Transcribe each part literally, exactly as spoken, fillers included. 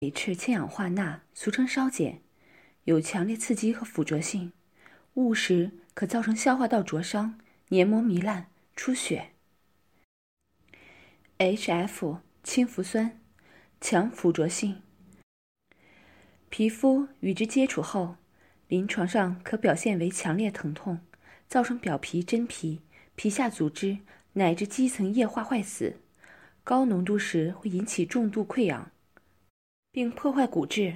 H 氢氧化钠俗称烧碱，有强烈刺激和附着性，误食可造成消化道灼伤、黏膜糜烂、出血。H F 氢氟酸，强附着性，皮肤与之接触后，临床上可表现为强烈疼痛，造成表皮真皮、皮下组织乃至基层液化坏死，高浓度时会引起重度溃疡，并破坏骨质。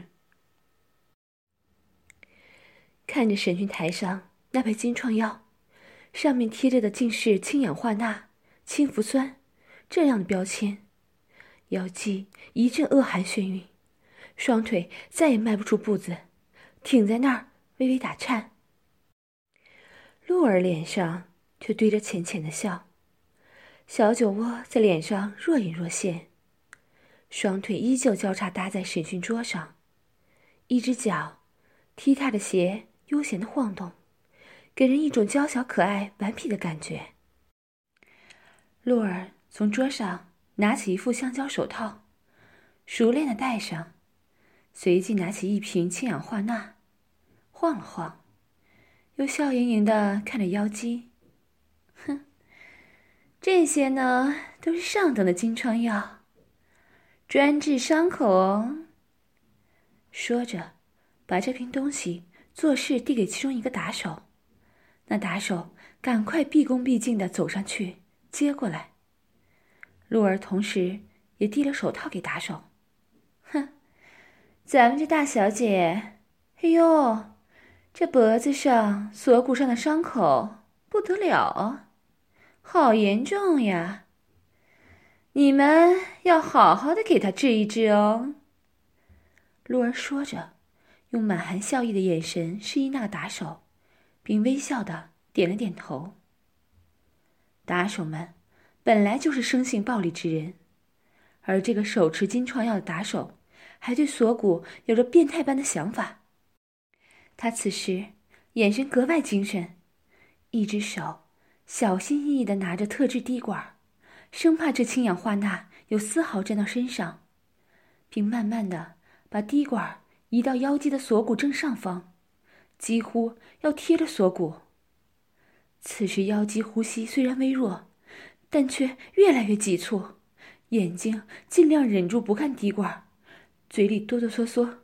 看着审讯台上那排金创药，上面贴着的竟是氢氧化钠、氢氟酸这样的标签，姚姬一阵恶寒眩晕，双腿再也迈不出步子，挺在那儿微微打颤。鹿儿脸上却堆着浅浅的笑，小酒窝在脸上若隐若现，双腿依旧交叉搭在审讯桌上，一只脚踢踏着鞋悠闲地晃动，给人一种娇小可爱、顽皮的感觉。鹿儿从桌上拿起一副橡胶手套，熟练地戴上，随即拿起一瓶氢氧化钠，晃了晃，又笑盈盈地看着妖姬。哼，这些呢都是上等的金疮药，专治伤口哦。说着，把这瓶东西作势递给其中一个打手，那打手赶快毕恭毕敬地走上去接过来。鹿儿同时也递了手套给打手。哼，咱们这大小姐，哎呦，这脖子上、锁骨上的伤口不得了啊，好严重呀！你们要好好的给她治一治哦。鹿儿说着，用满含笑意的眼神示意那个打手，并微笑的点了点头。打手们本来就是生性暴力之人，而这个手持金创药的打手还对锁骨有着变态般的想法。他此时眼神格外精神，一只手小心翼翼地拿着特制滴管，生怕这氢氧化钠有丝毫沾到身上，并慢慢地把滴管移到妖姬的锁骨正上方，几乎要贴着锁骨。此时妖姬呼吸虽然微弱，但却越来越急促，眼睛尽量忍住不看滴管，嘴里哆哆嗦嗦：“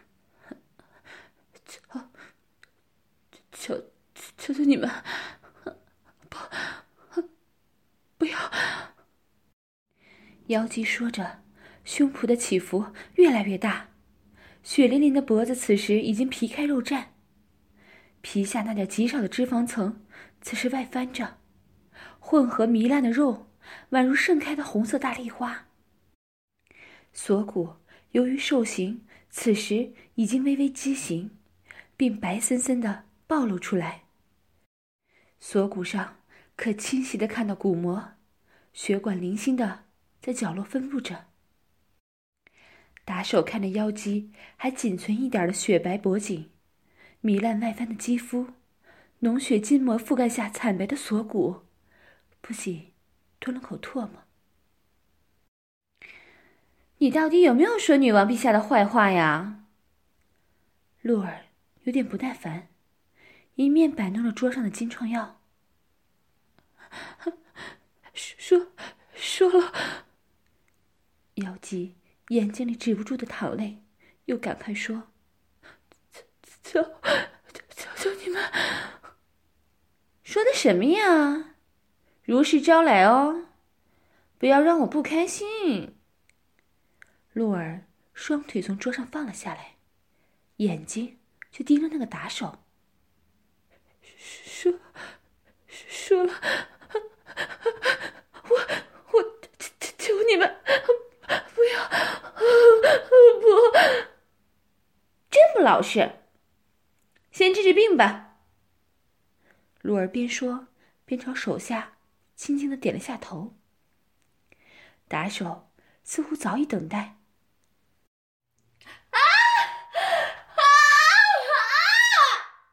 求求求求你们，不不要！”妖姬说着，胸脯的起伏越来越大，血淋淋的脖子此时已经皮开肉绽，皮下那点极少的脂肪层此时外翻着，混合糜烂的肉宛如盛开的红色大丽花。锁骨由于受刑，此时已经微微畸形，并白森森地暴露出来。锁骨上可清晰地看到骨膜，血管零星地在角落分布着。打手看着妖姬还仅存一点的雪白脖颈，糜烂外翻的肌肤，脓血筋膜覆盖下惨白的锁骨，不仅吞了口唾沫。你到底有没有说女王陛下的坏话呀？鹿儿有点不耐烦，一面摆弄着桌上的金创药。说说了。妖姬眼睛里止不住的淌泪，又感慨说：“求求求求你们！”说的什么呀？如实招来哦，不要让我不开心。鹿儿双腿从桌上放了下来，眼睛却盯着那个打手。说说了，我我求你们不要，不，真不老实。先治治病吧。鹿儿边说边朝手下轻轻地点了下头。打手似乎早已等待。啊啊啊！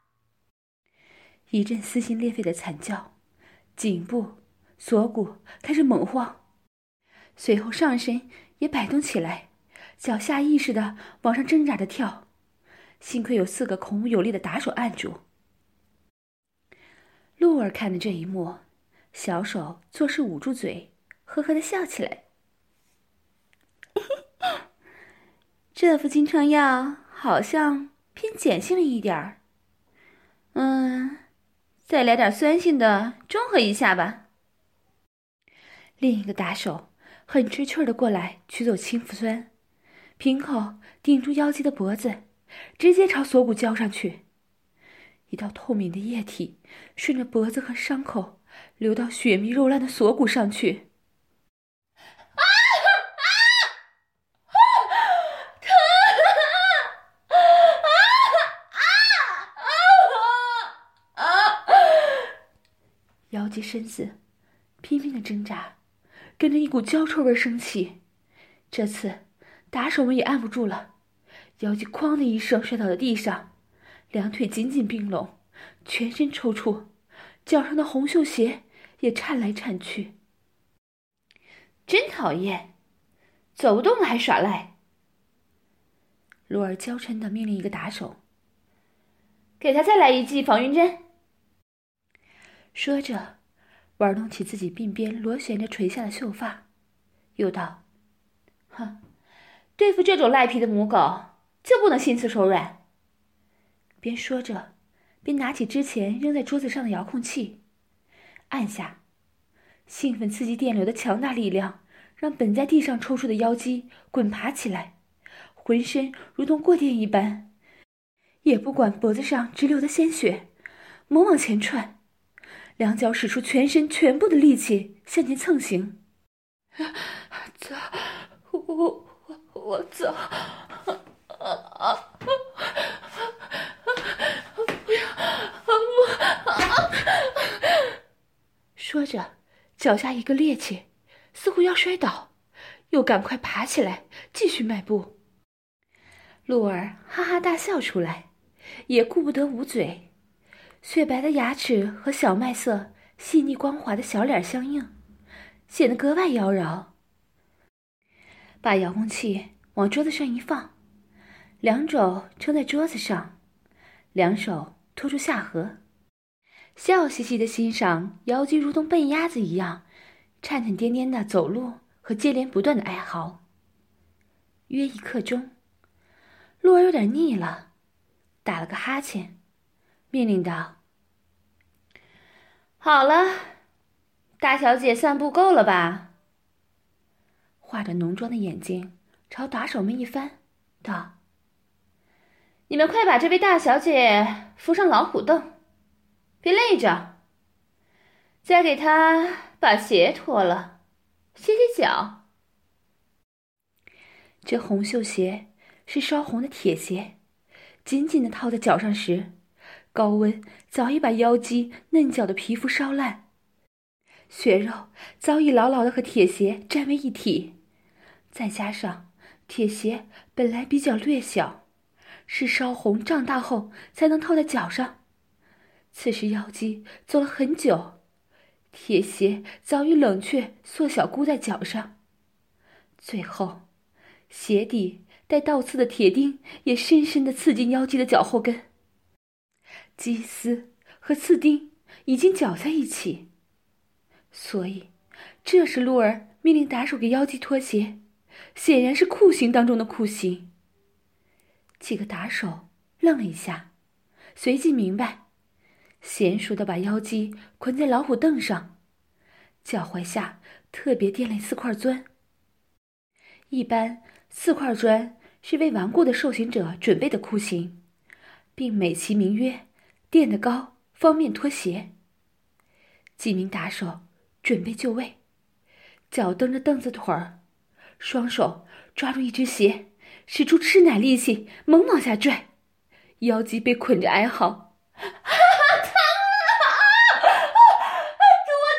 一阵撕心裂肺的惨叫，颈部、锁骨开始猛晃，随后上身也摆动起来， 脚下意识地往上挣扎着跳，幸亏有四个孔武有力的打手按住。露儿看着这一幕，小手做事捂住嘴，呵呵地笑起来。这副金疮药好像偏碱性了一点儿，嗯，再来点酸性的中和一下吧。另一个打手很知趣的过来取走氢氟酸，瓶口顶住妖姬的脖子，直接朝锁骨浇上去。一道透明的液体顺着脖子和伤口流到血迷肉烂的锁骨上去。啊啊啊！疼啊啊啊啊！妖姬身子拼命的挣扎，跟着一股焦臭味升起。这次打手们也按不住了，妖姬哐的一声摔倒在地上，两腿紧紧并拢，全身抽搐，脚上的红绣鞋也颤来颤去。真讨厌，走不动了还耍赖。罗尔娇嗔地命令一个打手：“给他再来一剂防晕针。”说着，玩弄起自己鬓边螺旋着垂下的秀发，又道：“哼，对付这种赖皮的母狗，就不能心慈手软。”边说着，边拿起之前扔在桌子上的遥控器，按下。兴奋刺激电流的强大力量让本在地上抽搐的妖姬滚爬起来，浑身如同过电一般，也不管脖子上直流的鲜血，猛往前窜，两脚使出全身全部的力气向前蹭行。走，我我我走，啊啊！不要，不啊！说着，脚下一个趔趄，似乎要摔倒，又赶快爬起来，继续迈步。露儿哈哈大笑出来，也顾不得捂嘴，雪白的牙齿和小麦色、细腻光滑的小脸相映，显得格外妖娆。把遥控器往桌子上一放，两肘撑在桌子上，两手托住下颌，笑嘻嘻地欣赏妖姬如同笨鸭子一样颤颤颠颠的走路和接连不断的哀嚎。约一刻钟，露儿有点腻了，打了个哈欠，命令道：“好了，大小姐散步够了吧？”画着浓妆的眼睛朝打手们一翻，道：“你们快把这位大小姐扶上老虎凳，别累着。再给她把鞋脱了，歇歇脚。”这红绣鞋是烧红的铁鞋，紧紧地套在脚上时，高温早已把妖姬嫩脚的皮肤烧烂，血肉早已牢牢地和铁鞋粘为一体。再加上铁鞋本来比较略小，是烧红胀大后才能套在脚上。此时妖姬走了很久，铁鞋早已冷却缩小箍在脚上，最后鞋底带倒刺的铁钉也深深地刺进妖姬的脚后跟，鸡丝和刺钉已经搅在一起。所以这时露儿命令打手给妖姬脱鞋，显然是酷刑当中的酷刑。几个打手愣了一下，随即明白，娴熟地把妖姬捆在老虎凳上，脚踝下特别垫了四块砖。一般四块砖是为顽固的受刑者准备的酷刑，并美其名曰垫得高，方便脱鞋。几名打手准备就位，脚蹬着凳子腿儿，双手抓住一只鞋，使出吃奶力气猛往下拽，妖姬被捆着哀嚎：“啊，疼啊！多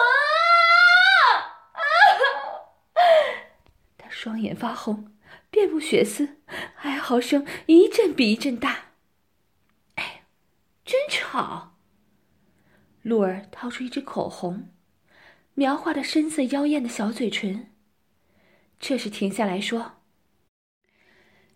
疼啊！”他双眼发红，遍布血丝，哀嚎声一阵比一阵大。哎，真吵！露儿掏出一支口红，描画着深色妖艳的小嘴唇，这时停下来说：“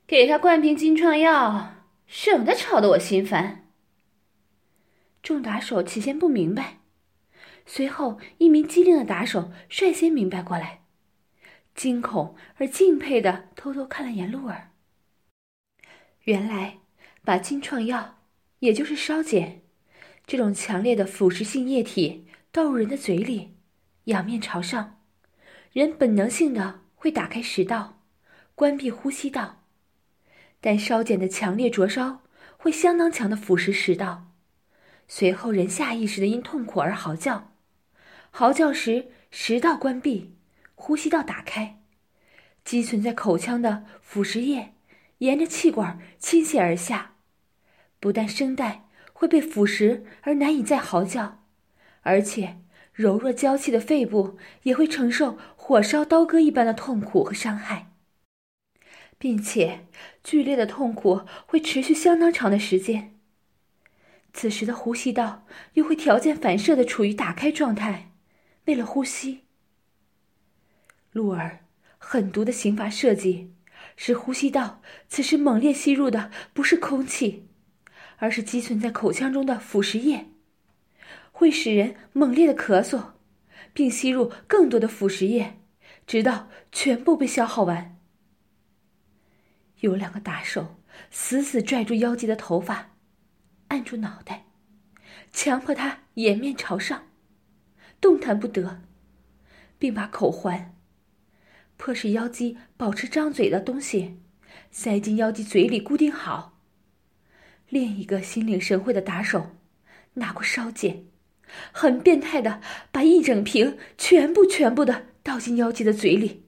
给他灌瓶金创药，省得吵得我心烦。众打手起先不明白，随后一名机灵的打手率先明白过来，惊恐而敬佩地偷偷看了眼鹿儿。原来把金创药，也就是烧碱这种强烈的腐蚀性液体倒入人的嘴里，仰面朝上，人本能性的会打开食道，关闭呼吸道，但烧碱的强烈灼烧会相当强的腐蚀食道，随后人下意识的因痛苦而嚎叫，嚎叫时食道关闭，呼吸道打开，积存在口腔的腐蚀液沿着气管倾泻而下，不但声带会被腐蚀而难以再嚎叫，而且柔弱娇气的肺部也会承受火烧刀割一般的痛苦和伤害，并且剧烈的痛苦会持续相当长的时间。此时的呼吸道又会条件反射地处于打开状态，为了呼吸。鹿儿狠毒的刑罚设计使呼吸道此时猛烈吸入的不是空气，而是积存在口腔中的腐蚀液，会使人猛烈的咳嗽，并吸入更多的腐蚀液，直到全部被消耗完。有两个打手死死拽住妖姬的头发，按住脑袋，强迫他颜面朝上，动弹不得，并把口环，迫使妖姬保持张嘴的东西塞进妖姬嘴里固定好。另一个心领神会的打手拿过烧碱，很变态的把一整瓶全部全部的倒进妖姬的嘴里。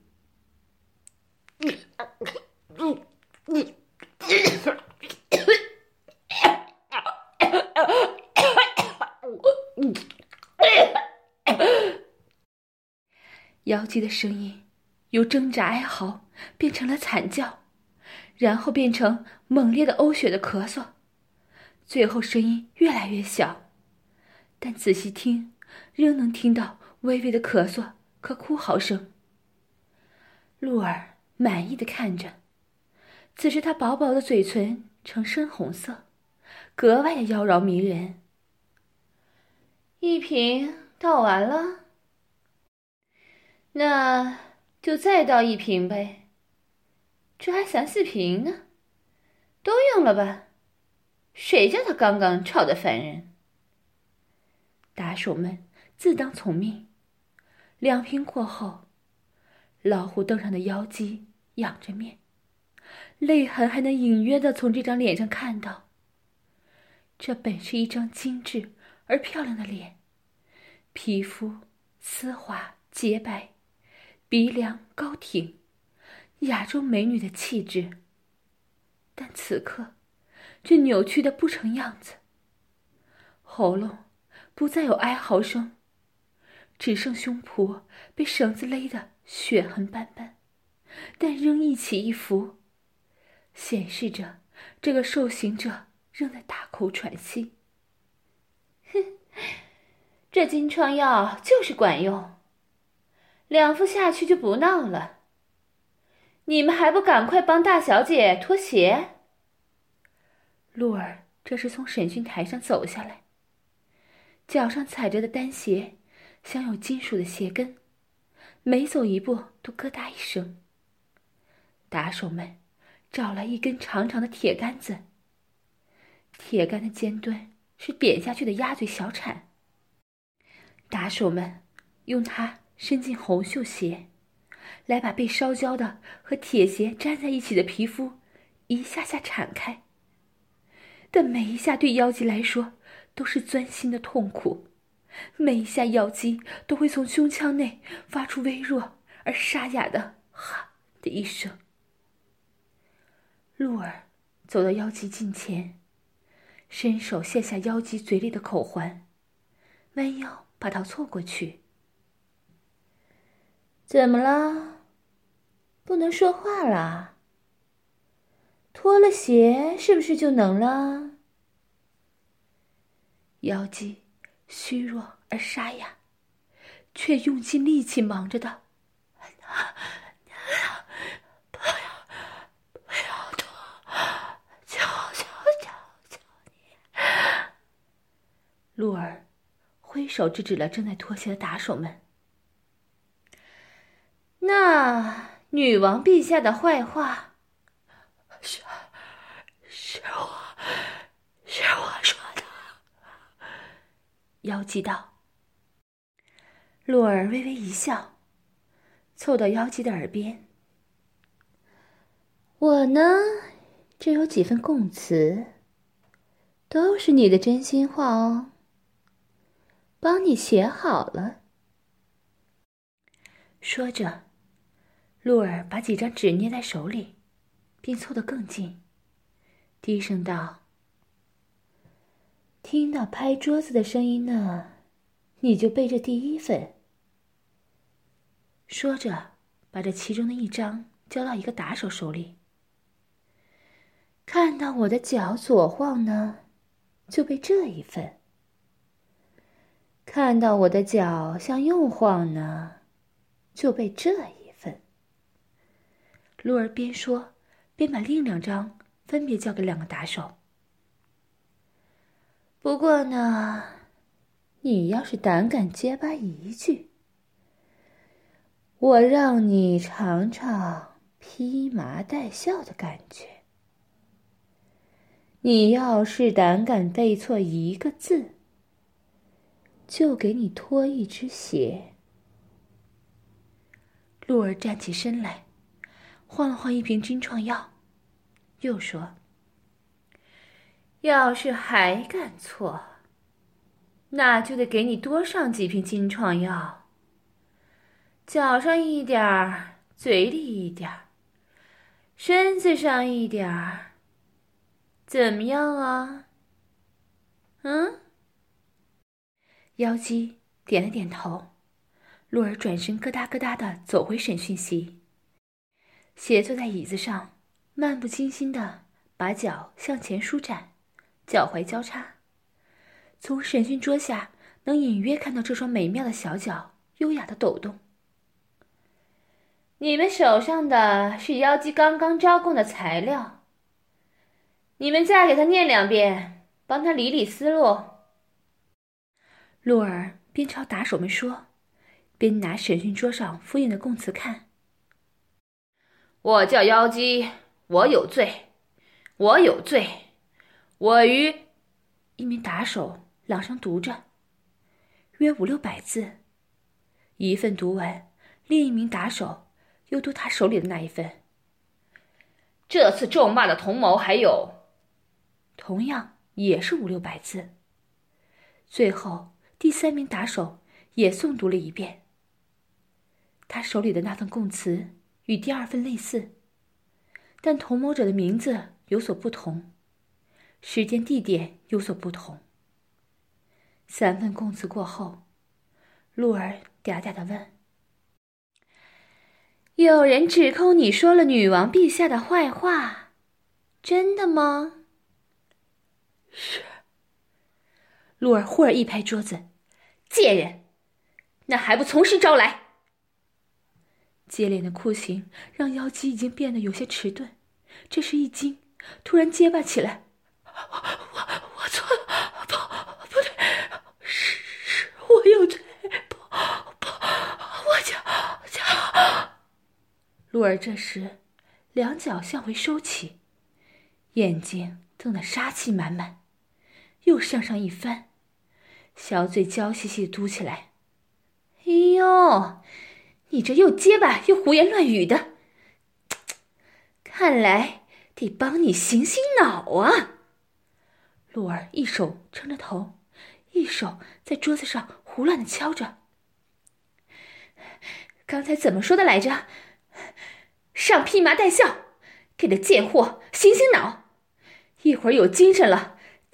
妖姬的声音由挣扎哀嚎变成了惨叫，然后变成猛烈的呕血的咳嗽，最后声音越来越小，但仔细听仍能听到微微的咳嗽和哭嚎声。鹿儿满意地看着，此时她薄薄的嘴唇呈深红色，格外的妖娆迷人。一瓶倒完了，那就再倒一瓶呗，这还三四瓶呢，都用了吧？谁叫他刚刚吵得烦人？打手们自当从命。两瓶过后，老虎凳上的妖姬仰着面，泪痕还能隐约地从这张脸上看到。这本是一张精致而漂亮的脸，皮肤丝滑洁白，鼻梁高挺，亚洲美女的气质。但此刻这扭曲的不成样子，喉咙不再有哀嚎声，只剩胸脯被绳子勒得血痕斑斑，但仍一起一伏，显示着这个受刑者仍在大口喘息。哼，这金疮药就是管用，两副下去就不闹了。你们还不赶快帮大小姐脱鞋？鹿儿这是从审讯台上走下来，脚上踩着的单鞋镶有金属的鞋跟，每走一步都咯嗒一声。打手们找来一根长长的铁杆子，铁杆的尖端是扁下去的鸭嘴小铲。打手们用它伸进红袖鞋，来把被烧焦的和铁鞋粘在一起的皮肤一下下铲开。但每一下对妖姬来说都是钻心的痛苦，每一下妖姬都会从胸腔内发出微弱而沙哑的哈的一声。鹿儿走到妖姬近前，伸手卸下妖姬嘴里的口环，弯腰把它凑过去。怎么了？不能说话了？脱了鞋是不是就能了？妖姬虚弱而沙哑，却用尽力气忙着的：不要，不要脱鹿儿挥手制止了正在脱鞋的打手们。那女王陛下的坏话， 是是我是我说的。 妖姬道。鹿儿微微一笑，凑到妖姬的耳边。我呢，这有几份供词，都是你的真心话哦，帮你写好了。说着，鹿儿把几张纸捏在手里，并凑得更近，低声道：听到拍桌子的声音呢，你就背这第一份。说着，把这其中的一张交到一个打手手里。看到我的脚左晃呢，就背这一份；看到我的脚向右晃呢，就背这一份。鹿儿边说，边把另两张分别交给两个打手。不过呢，你要是胆敢结巴一句，我让你尝尝披麻戴孝的感觉。你要是胆敢背错一个字，就给你脱一只鞋。鹿儿站起身来，晃了晃一瓶金创药，又说：要是还敢错，那就得给你多上几瓶金创药，脚上一点儿，嘴里一点儿，身子上一点儿，怎么样啊？嗯？妖姬点了点头。鹿儿转身咯哒咯哒地走回审讯席，斜坐在椅子上，漫不经心地把脚向前舒展，脚踝交叉。从审讯桌下能隐约看到这双美妙的小脚优雅地抖动。你们手上的是妖姬刚刚招供的材料，你们再给他念两遍，帮他理理思路。鹿儿边朝打手们说，边拿审讯桌上复印的供词看。我叫妖姬，我有罪，我有罪，我于……一名打手朗声读着，约五六百字。一份读完，另一名打手又读他手里的那一份。这次咒骂的同谋还有，同样也是五六百字。最后，第三名打手也诵读了一遍。他手里的那份供词与第二份类似，但同谋者的名字有所不同，时间地点有所不同。三份供词过后，鹿儿嗲嗲地问：有人指控你说了女王陛下的坏话，真的吗？ 是。 鹿儿忽而一拍桌子：贱人，那还不从实招来！接连的酷刑让妖姬已经变得有些迟钝，这时一惊，突然结巴起来： 我我错了，不不对，是是我有罪，不不，我脚脚。 鹿儿这时两脚向回收起，眼睛瞪得杀气满满，又向上一翻，小嘴娇兮兮地嘟起来：哎呦，你这又结巴又胡言乱语的，看来得帮你醒醒脑啊！鹿儿一手撑着头，一手在桌子上胡乱地敲着。刚才怎么说的来着？上披麻戴孝，给这贱货醒醒脑，一会儿有精神了